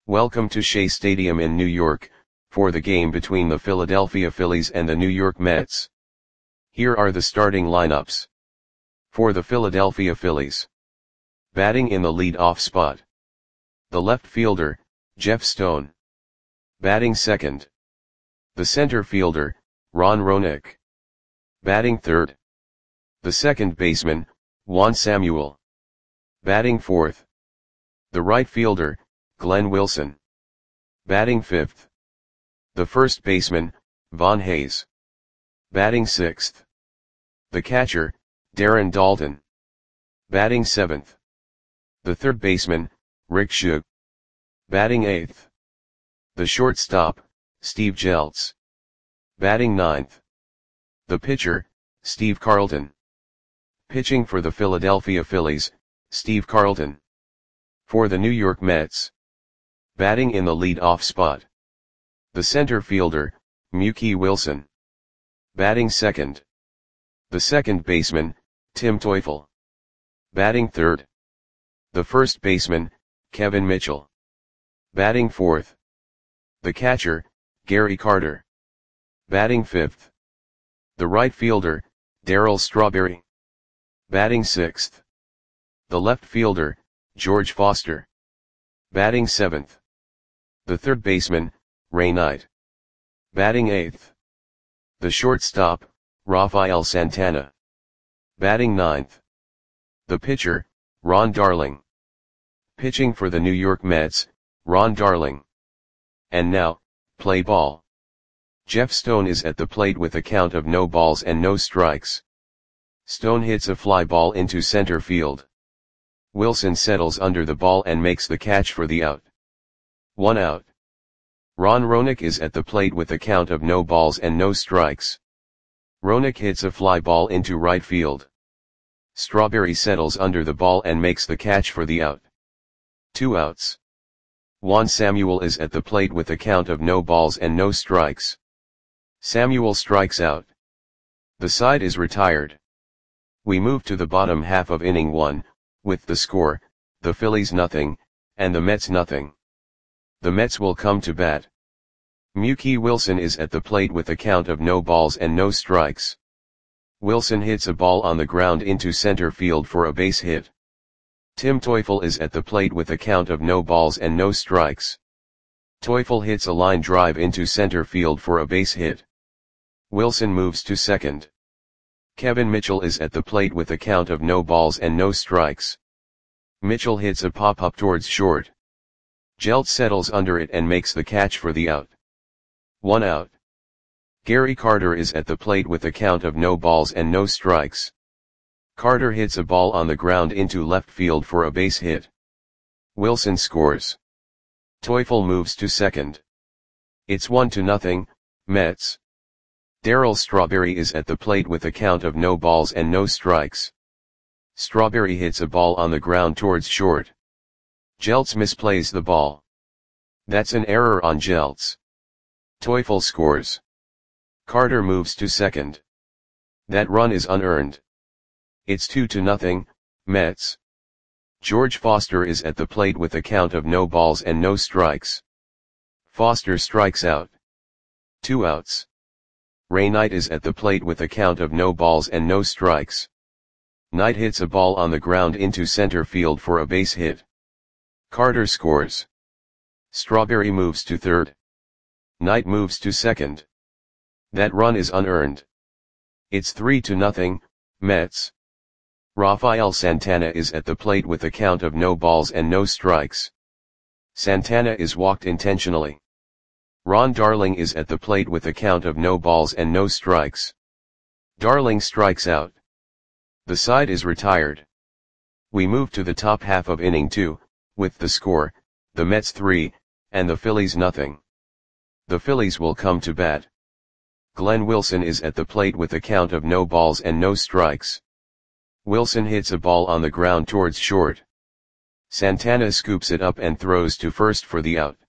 Welcome to Shea Stadium in New York, for the game between the Philadelphia Phillies and the New York Mets. Here are the starting lineups. For the Philadelphia Phillies. Batting in the lead-off spot. The left fielder, Jeff Stone. Batting second. The center fielder, Ron Roenicke. Batting third. The second baseman, Juan Samuel. Batting fourth. The right fielder, Glenn Wilson. Batting fifth. The first baseman, Von Hayes. Batting sixth. The catcher, Darren Daulton. Batting seventh. The third baseman, Rick Shug. Batting eighth. The shortstop, Steve Jeltz. Batting ninth. The pitcher, Steve Carlton. Pitching for the Philadelphia Phillies, Steve Carlton. For the New York Mets. Batting in the lead-off spot. The center fielder, Mookie Wilson. Batting second. The second baseman, Tim Teufel. Batting third. The first baseman, Kevin Mitchell. Batting fourth. The catcher, Gary Carter. Batting fifth. The right fielder, Darryl Strawberry. Batting sixth. The left fielder, George Foster. Batting seventh. The third baseman, Ray Knight. Batting eighth. The shortstop, Rafael Santana. Batting ninth. The pitcher, Ron Darling. Pitching for the New York Mets, Ron Darling. And now, play ball. Jeff Stone is at the plate with a count of no balls and no strikes. Stone hits a fly ball into center field. Wilson settles under the ball and makes the catch for the out. 1 out. Ron Roenicke is at the plate with a count of no balls and no strikes. Roenicke hits a fly ball into right field. Strawberry settles under the ball and makes the catch for the out. 2 outs. Juan Samuel is at the plate with a count of no balls and no strikes. Samuel strikes out. The side is retired. We move to the bottom half of inning 1, with the score, the Phillies nothing, and the Mets nothing. The Mets will come to bat. Mookie Wilson is at the plate with a count of no balls and no strikes. Wilson hits a ball on the ground into center field for a base hit. Tim Teufel is at the plate with a count of no balls and no strikes. Teufel hits a line drive into center field for a base hit. Wilson moves to second. Kevin Mitchell is at the plate with a count of no balls and no strikes. Mitchell hits a pop-up towards short. Jeltz settles under it and makes the catch for the out. 1 out. Gary Carter is at the plate with a count of no balls and no strikes. Carter hits a ball on the ground into left field for a base hit. Wilson scores. Teufel moves to second. It's 1-0, Mets. Darryl Strawberry is at the plate with a count of no balls and no strikes. Strawberry hits a ball on the ground towards short. Jeltz misplays the ball. That's an error on Jeltz. Teufel scores. Carter moves to second. That run is unearned. It's 2-0, Mets. George Foster is at the plate with a count of no balls and no strikes. Foster strikes out. 2 outs. Ray Knight is at the plate with a count of no balls and no strikes. Knight hits a ball on the ground into center field for a base hit. Carter scores. Strawberry moves to third. Knight moves to second. That run is unearned. It's 3-0, Mets. Rafael Santana is at the plate with a count of no balls and no strikes. Santana is walked intentionally. Ron Darling is at the plate with a count of no balls and no strikes. Darling strikes out. The side is retired. We move to the top half of inning 2, with the score, the Mets 3, and the Phillies nothing. The Phillies will come to bat. Glenn Wilson is at the plate with a count of no balls and no strikes. Wilson hits a ball on the ground towards short. Santana scoops it up and throws to first for the out.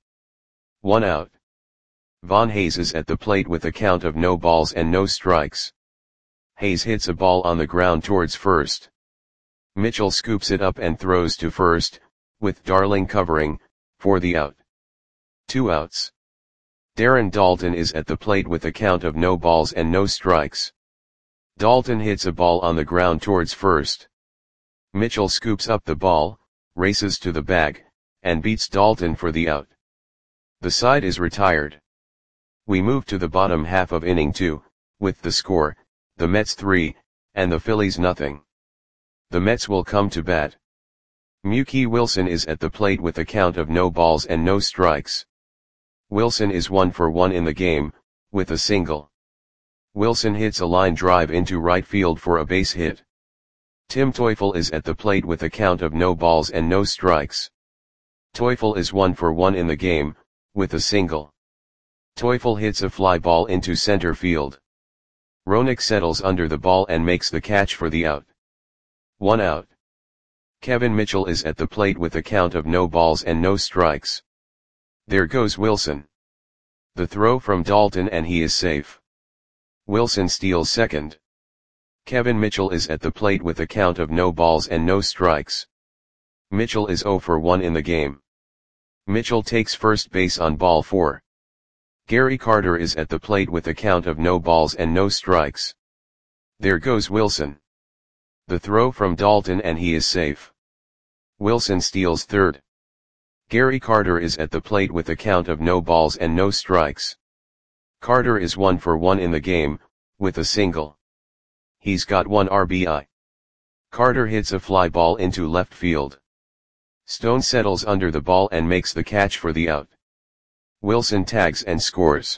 1 out. Von Hayes is at the plate with a count of no balls and no strikes. Hayes hits a ball on the ground towards first. Mitchell scoops it up and throws to first, with Darling covering, for the out. 2 outs. Darren Daulton is at the plate with a count of no balls and no strikes. Daulton hits a ball on the ground towards first. Mitchell scoops up the ball, races to the bag, and beats Daulton for the out. The side is retired. We move to the bottom half of inning 2, with the score, the Mets 3, and the Phillies nothing. The Mets will come to bat. Mookie Wilson is at the plate with a count of no balls and no strikes. Wilson is 1 for 1 in the game, with a single. Wilson hits a line drive into right field for a base hit. Tim Teufel is at the plate with a count of no balls and no strikes. Teufel is 1 for 1 in the game, with a single. Teufel hits a fly ball into center field. Roenick settles under the ball and makes the catch for the out. 1 out. Kevin Mitchell is at the plate with a count of no balls and no strikes. There goes Wilson. The throw from Daulton and he is safe. Wilson steals second. Kevin Mitchell is at the plate with a count of no balls and no strikes. Mitchell is 0 for 1 in the game. Mitchell takes first base on ball 4. Gary Carter is at the plate with a count of no balls and no strikes. There goes Wilson. The throw from Daulton and he is safe. Wilson steals third. Gary Carter is at the plate with a count of no balls and no strikes. Carter is 1 for 1 in the game, with a single. He's got 1 RBI. Carter hits a fly ball into left field. Stone settles under the ball and makes the catch for the out. Wilson tags and scores.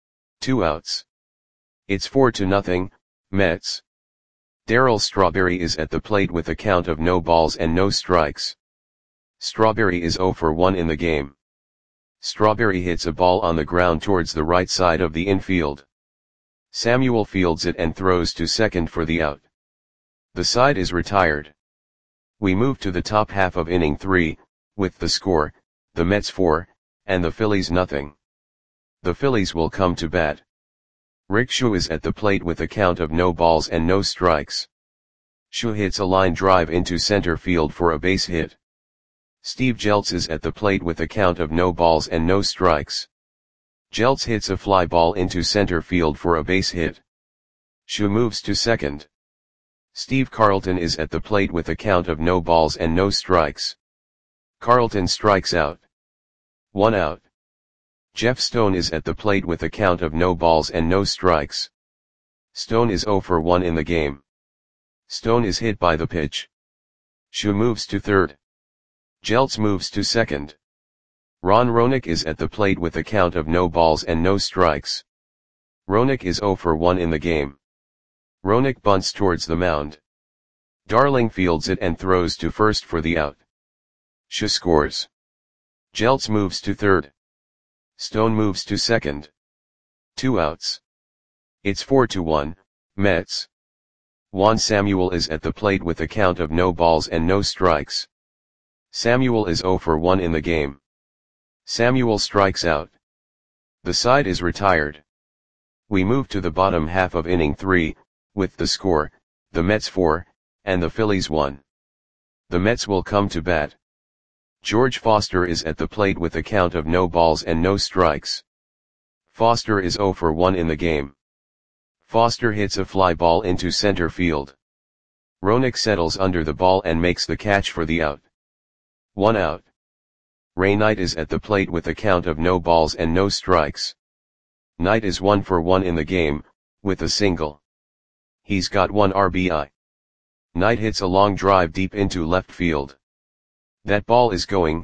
2 outs. It's 4-0, Mets. Darryl Strawberry is at the plate with a count of no balls and no strikes. Strawberry is 0 for 1 in the game. Strawberry hits a ball on the ground towards the right side of the infield. Samuel fields it and throws to second for the out. The side is retired. We move to the top half of inning 3, with the score, the Mets 4, and the Phillies nothing. The Phillies will come to bat. Rick Shu is at the plate with a count of no balls and no strikes. Shu hits a line drive into center field for a base hit. Steve Jeltz is at the plate with a count of no balls and no strikes. Jeltz hits a fly ball into center field for a base hit. Shu moves to second. Steve Carlton is at the plate with a count of no balls and no strikes. Carlton strikes out. 1 out. Jeff Stone is at the plate with a count of no balls and no strikes. Stone is 0 for 1 in the game. Stone is hit by the pitch. Shu moves to third. Jeltz moves to second. Ron Roenick is at the plate with a count of no balls and no strikes. Roenick is 0 for 1 in the game. Roenick bunts towards the mound. Darling fields it and throws to first for the out. Shu scores. Jeltz moves to third. Stone moves to second. 2 outs. It's 4-1, Mets. Juan Samuel is at the plate with a count of no balls and no strikes. Samuel is 0 for 1 in the game. Samuel strikes out. The side is retired. We move to the bottom half of inning 3, with the score, the Mets 4, and the Phillies 1. The Mets will come to bat. George Foster is at the plate with a count of no balls and no strikes. Foster is 0 for 1 in the game. Foster hits a fly ball into center field. Roenick settles under the ball and makes the catch for the out. 1 out. Ray Knight is at the plate with a count of no balls and no strikes. Knight is 1 for 1 in the game, with a single. He's got 1 RBI. Knight hits a long drive deep into left field. That ball is going,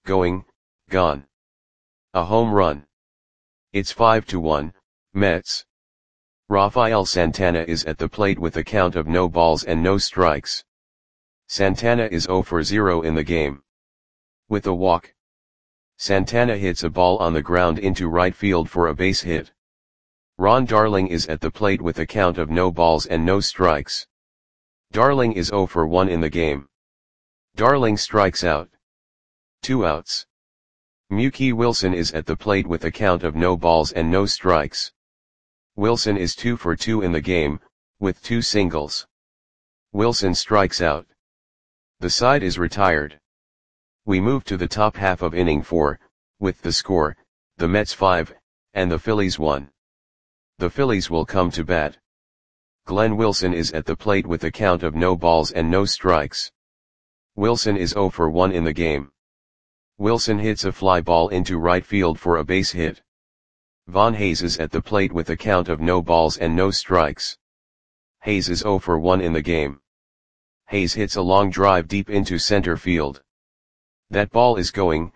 gone. A home run. It's 5-1, Mets. Rafael Santana is at the plate with a count of no balls and no strikes. Santana is 0 for 0 in the game. With a walk. Santana hits a ball on the ground into right field for a base hit. Ron Darling is at the plate with a count of no balls and no strikes. Darling is 0 for 1 in the game. Darling strikes out. 2 outs. Mookie Wilson is at the plate with a count of no balls and no strikes. Wilson is 2 for 2 in the game, with 2 singles. Wilson strikes out. The side is retired. We move to the top half of inning 4, with the score, the Mets 5, and the Phillies 1. The Phillies will come to bat. Glenn Wilson is at the plate with a count of no balls and no strikes. Wilson is 0 for 1 in the game. Wilson hits a fly ball into right field for a base hit. Von Hayes is at the plate with a count of no balls and no strikes. Hayes is 0 for 1 in the game. Hayes hits a long drive deep into center field. That ball is gone.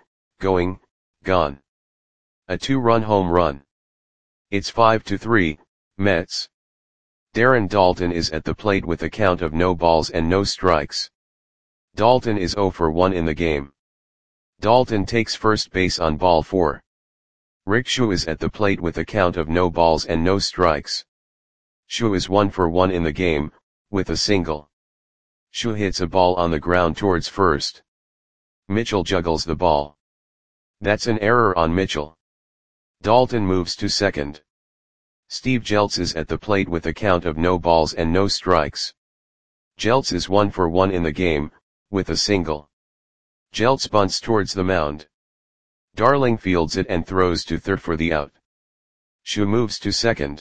A 2-run home run. It's 5-3, Mets. Darren Daulton is at the plate with a count of no balls and no strikes. Daulton is 0 for 1 in the game. Daulton takes first base on ball 4. Rick Schu is at the plate with a count of no balls and no strikes. Schu is 1 for 1 in the game, with a single. Schu hits a ball on the ground towards first. Mitchell juggles the ball. That's an error on Mitchell. Daulton moves to second. Steve Jeltz is at the plate with a count of no balls and no strikes. Jeltz is 1 for 1 in the game, with a single. Jeltz bunts towards the mound. Darling fields it and throws to third for the out. Schu moves to second.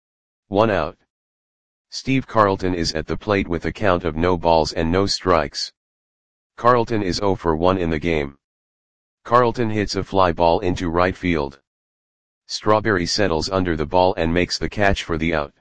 1 out. Steve Carlton is at the plate with a count of no balls and no strikes. Carlton is 0 for 1 in the game. Carlton hits a fly ball into right field. Strawberry settles under the ball and makes the catch for the out.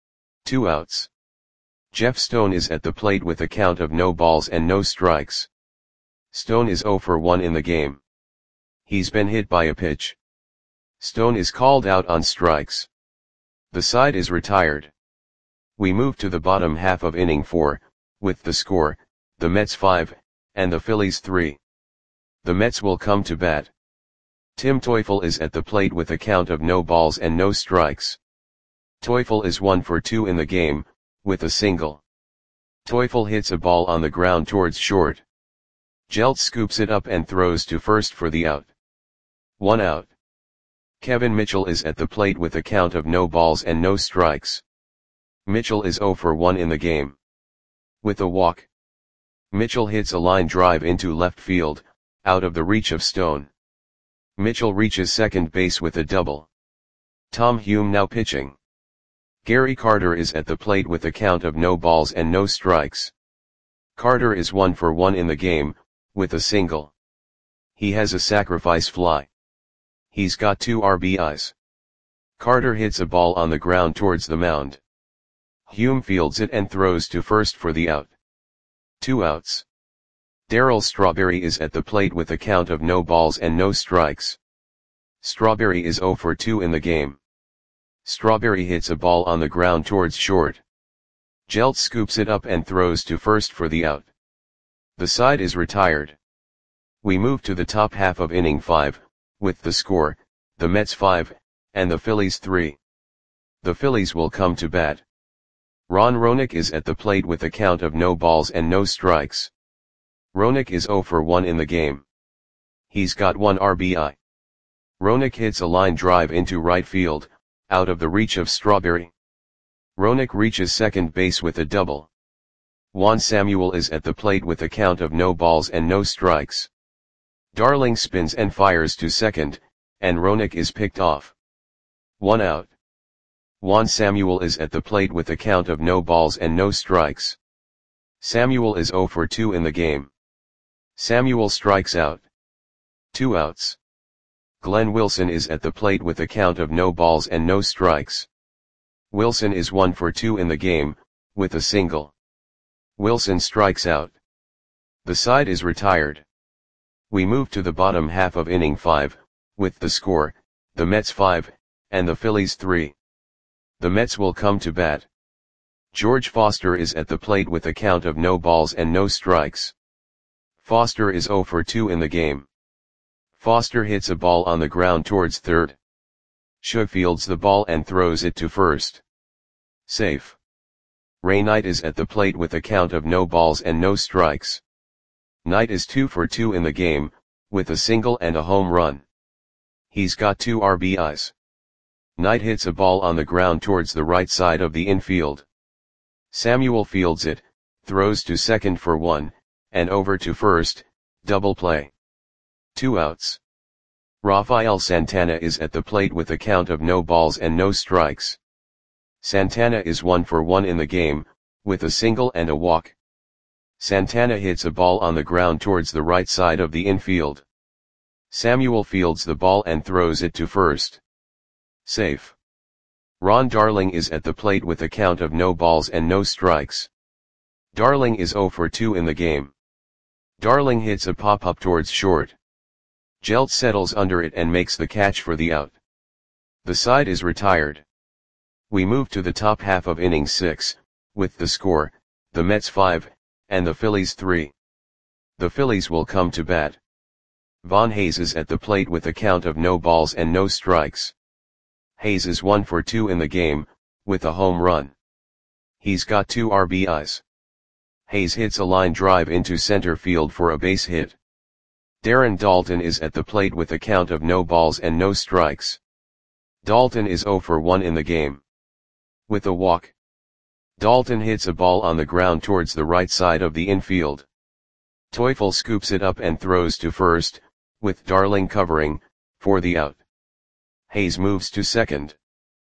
2 outs. Jeff Stone is at the plate with a count of no balls and no strikes. Stone is 0 for 1 in the game. He's been hit by a pitch. Stone is called out on strikes. The side is retired. We move to the bottom half of inning 4, with the score, the Mets 5, and the Phillies 3. The Mets will come to bat. Tim Teufel is at the plate with a count of no balls and no strikes. Teufel is 1 for 2 in the game, with a single. Teufel hits a ball on the ground towards short. Jeltz scoops it up and throws to first for the out. 1 out. Kevin Mitchell is at the plate with a count of no balls and no strikes. Mitchell is 0 for 1 in the game. With a walk. Mitchell hits a line drive into left field, out of the reach of Stone. Mitchell reaches second base with a double. Tom Hume now pitching. Gary Carter is at the plate with a count of no balls and no strikes. Carter is 1 for 1 in the game, with a single. He has a sacrifice fly. He's got 2 RBIs. Carter hits a ball on the ground towards the mound. Hume fields it and throws to first for the out. 2 outs. Darryl Strawberry is at the plate with a count of no balls and no strikes. Strawberry is 0 for 2 in the game. Strawberry hits a ball on the ground towards short. Jeltz scoops it up and throws to first for the out. The side is retired. We move to the top half of inning 5, with the score, the Mets 5, and the Phillies 3. The Phillies will come to bat. Ron Roenick is at the plate with a count of no balls and no strikes. Roenick is 0 for 1 in the game. He's got 1 RBI. Roenick hits a line drive into right field, out of the reach of Strawberry. Roenick reaches second base with a double. Juan Samuel is at the plate with a count of no balls and no strikes. Darling spins and fires to second, and Roenick is picked off. 1 out. Juan Samuel is at the plate with a count of no balls and no strikes. Samuel is 0 for 2 in the game. Samuel strikes out. 2 outs. Glenn Wilson is at the plate with a count of no balls and no strikes. Wilson is 1 for 2 in the game, with a single. Wilson strikes out. The side is retired. We move to the bottom half of inning 5, with the score, the Mets 5, and the Phillies 3. The Mets will come to bat. George Foster is at the plate with a count of no balls and no strikes. Foster is 0 for 2 in the game. Foster hits a ball on the ground towards third. Schu fields the ball and throws it to first. Safe. Ray Knight is at the plate with a count of no balls and no strikes. Knight is 2 for 2 in the game, with a single and a home run. He's got 2 RBIs. Knight hits a ball on the ground towards the right side of the infield. Samuel fields it, throws to second for 1, and over to first, double play. 2 outs. Rafael Santana is at the plate with a count of no balls and no strikes. Santana is 1 for 1 in the game, with a single and a walk. Santana hits a ball on the ground towards the right side of the infield. Samuel fields the ball and throws it to first. Safe. Ron Darling is at the plate with a count of no balls and no strikes. Darling is 0 for 2 in the game. Darling hits a pop-up towards short. Jeltz settles under it and makes the catch for the out. The side is retired. We move to the top half of inning 6, with the score, the Mets 5, and the Phillies 3. The Phillies will come to bat. Von Hayes is at the plate with a count of no balls and no strikes. Hayes is 1 for 2 in the game, with a home run. He's got 2 RBIs. Hayes hits a line drive into center field for a base hit. Darren Daulton is at the plate with a count of no balls and no strikes. Daulton is 0 for 1 in the game. With a walk. Daulton hits a ball on the ground towards the right side of the infield. Teufel scoops it up and throws to first, with Darling covering, for the out. Hayes moves to second.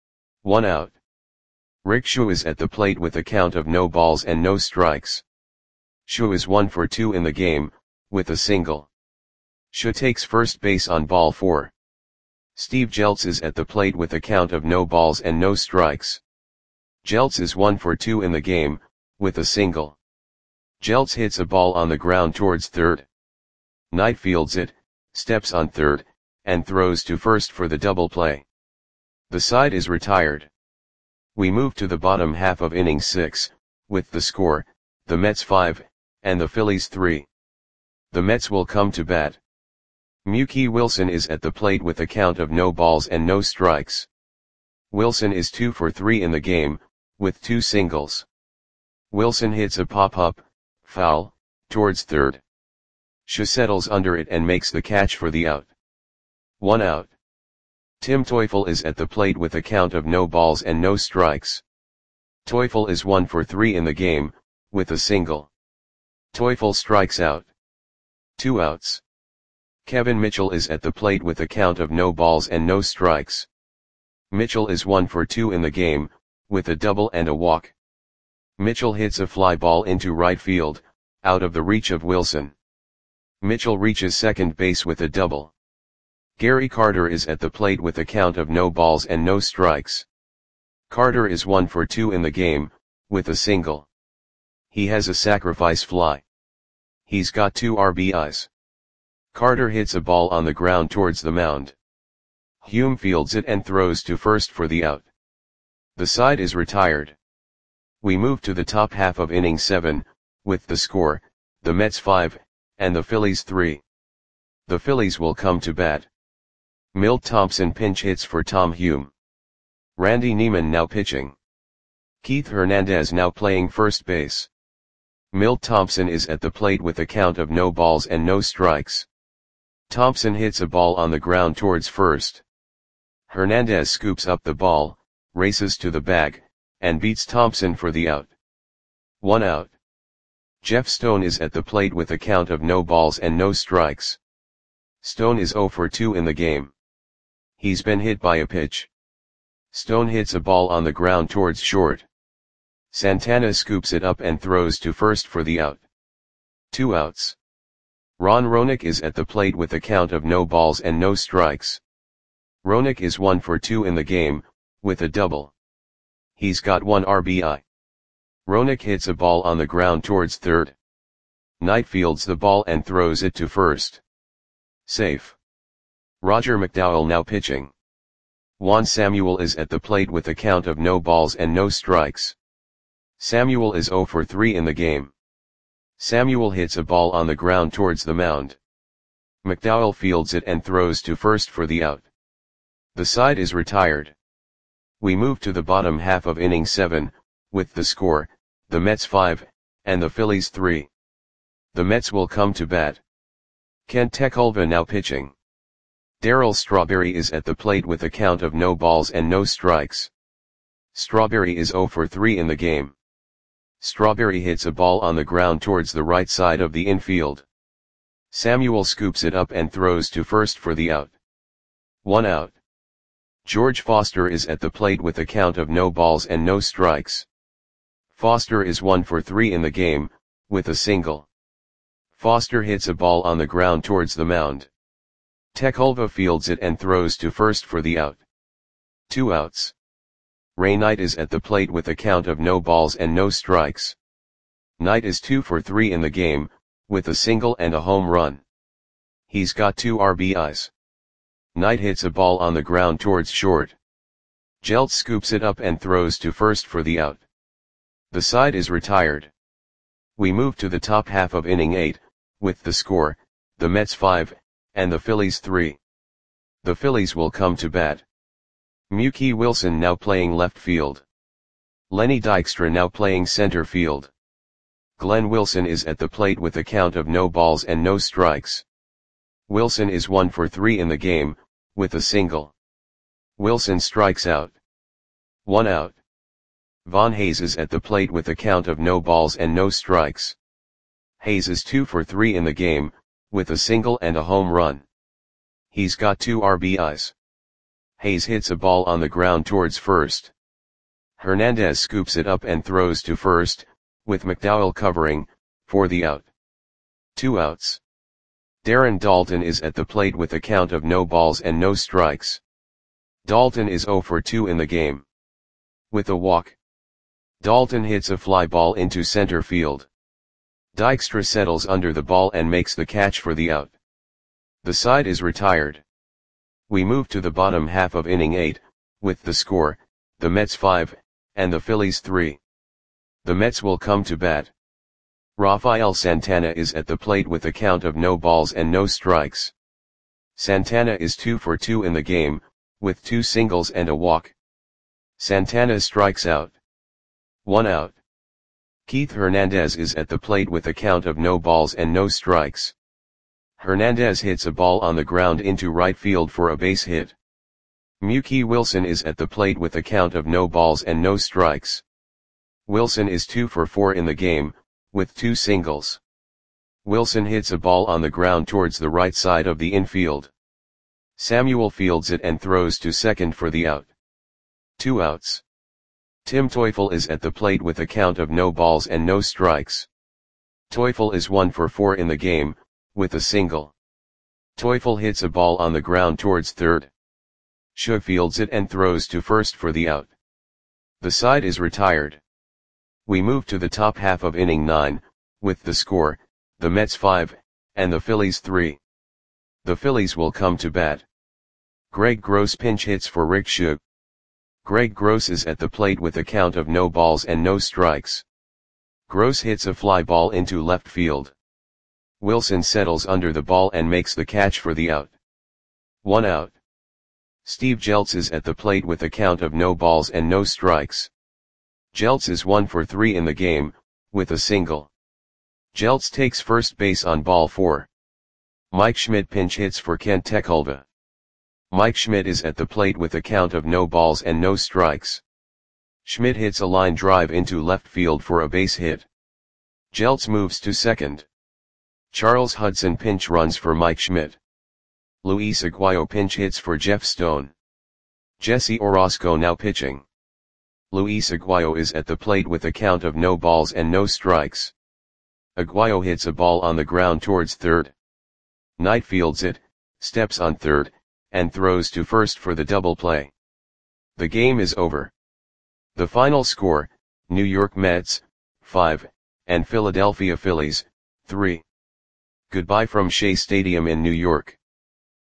1 out. Rick Schuh is at the plate with a count of no balls and no strikes. Schuh is 1 for 2 in the game, with a single. Schuh takes first base on ball 4. Steve Jeltz is at the plate with a count of no balls and no strikes. Jeltz is 1 for 2 in the game, with a single. Jeltz hits a ball on the ground towards third. Knight fields it, steps on third, and throws to first for the double play. The side is retired. We move to the bottom half of inning 6, with the score, the Mets 5, and the Phillies 3. The Mets will come to bat. Mookie Wilson is at the plate with a count of no balls and no strikes. Wilson is 2 for 3 in the game, with 2 singles. Wilson hits a pop-up, foul, towards third. Schuh settles under it and makes the catch for the out. 1 out. Tim Teufel is at the plate with a count of no balls and no strikes. Teufel is 1 for 3 in the game, with a single. Teufel strikes out. 2 outs. Kevin Mitchell is at the plate with a count of no balls and no strikes. Mitchell is 1 for 2 in the game, with a double and a walk. Mitchell hits a fly ball into right field, out of the reach of Wilson. Mitchell reaches second base with a double. Gary Carter is at the plate with a count of no balls and no strikes. Carter is 1 for 2 in the game, with a single. He has a sacrifice fly. He's got 2 RBIs. Carter hits a ball on the ground towards the mound. Hume fields it and throws to first for the out. The side is retired. We move to the top half of inning 7, with the score, the Mets 5, and the Phillies 3. The Phillies will come to bat. Milt Thompson pinch hits for Tom Hume. Randy Neiman now pitching. Keith Hernandez now playing first base. Milt Thompson is at the plate with a count of no balls and no strikes. Thompson hits a ball on the ground towards first. Hernandez scoops up the ball, races to the bag, and beats Thompson for the out. 1 out. Jeff Stone is at the plate with a count of no balls and no strikes. Stone is 0 for 2 in the game. He's been hit by a pitch. Stone hits a ball on the ground towards short. Santana scoops it up and throws to first for the out. 2 outs. Ron Roenick is at the plate with a count of no balls and no strikes. Roenick is 1 for 2 in the game, with a double. He's got 1 RBI. Roenick hits a ball on the ground towards third. Knight fields the ball and throws it to first. Safe. Roger McDowell now pitching. Juan Samuel is at the plate with a count of no balls and no strikes. Samuel is 0 for 3 in the game. Samuel hits a ball on the ground towards the mound. McDowell fields it and throws to first for the out. The side is retired. We move to the bottom half of inning 7, with the score, the Mets 5, and the Phillies 3. The Mets will come to bat. Kent Tekulve now pitching. Darryl Strawberry is at the plate with a count of no balls and no strikes. Strawberry is 0 for 3 in the game. Strawberry hits a ball on the ground towards the right side of the infield. Samuel scoops it up and throws to first for the out. 1 out. George Foster is at the plate with a count of no balls and no strikes. Foster is 1 for 3 in the game, with a single. Foster hits a ball on the ground towards the mound. Tekulve fields it and throws to first for the out. 2 outs. Ray Knight is at the plate with a count of no balls and no strikes. Knight is 2 for 3 in the game, with a single and a home run. He's got 2 RBIs. Knight hits a ball on the ground towards short. Jeltz scoops it up and throws to first for the out. The side is retired. We move to the top half of inning 8, with the score, the Mets 5, and the Phillies 3. The Phillies will come to bat. Mookie Wilson now playing left field. Lenny Dykstra now playing center field. Glenn Wilson is at the plate with a count of no balls and no strikes. Wilson is 1 for 3 in the game, with a single. Wilson strikes out. 1 out. Von Hayes is at the plate with a count of no balls and no strikes. Hayes is 2 for 3 in the game, with a single and a home run. He's got 2 RBIs. Hayes hits a ball on the ground towards first. Hernandez scoops it up and throws to first, with McDowell covering, for the out. 2 outs. Darren Daulton is at the plate with a count of no balls and no strikes. Daulton is 0 for 2 in the game. With a walk. Daulton hits a fly ball into center field. Dykstra settles under the ball and makes the catch for the out. The side is retired. We move to the bottom half of inning 8, with the score, the Mets 5, and the Phillies 3. The Mets will come to bat. Rafael Santana is at the plate with a count of no balls and no strikes. Santana is 2 for 2 in the game, with 2 singles and a walk. Santana strikes out. 1 out. Keith Hernandez is at the plate with a count of no balls and no strikes. Hernandez hits a ball on the ground into right field for a base hit. Mookie Wilson is at the plate with a count of no balls and no strikes. Wilson is 2 for 4 in the game, with 2 singles. Wilson hits a ball on the ground towards the right side of the infield. Samuel fields it and throws to second for the out. 2 outs. Tim Teufel is at the plate with a count of no balls and no strikes. Teufel is 1 for 4 in the game, with a single. Teufel hits a ball on the ground towards third. Shug fields it and throws to first for the out. The side is retired. We move to the top half of inning 9, with the score, the Mets 5, and the Phillies 3. The Phillies will come to bat. Greg Gross pinch hits for Rick Shug. Greg Gross is at the plate with a count of no balls and no strikes. Gross hits a fly ball into left field. Wilson settles under the ball and makes the catch for the out. 1 out. Steve Jeltz is at the plate with a count of no balls and no strikes. Jeltz is 1 for 3 in the game, with a single. Jeltz takes first base on ball 4. Mike Schmidt pinch hits for Kent Tekulve. Mike Schmidt is at the plate with a count of no balls and no strikes. Schmidt hits a line drive into left field for a base hit. Jeltz moves to second. Charles Hudson pinch runs for Mike Schmidt. Luis Aguayo pinch hits for Jeff Stone. Jesse Orosco now pitching. Luis Aguayo is at the plate with a count of no balls and no strikes. Aguayo hits a ball on the ground towards third. Knight fields it, steps on third, and throws to first for the double play. The game is over. The final score, New York Mets, 5, and Philadelphia Phillies, 3. Goodbye from Shea Stadium in New York.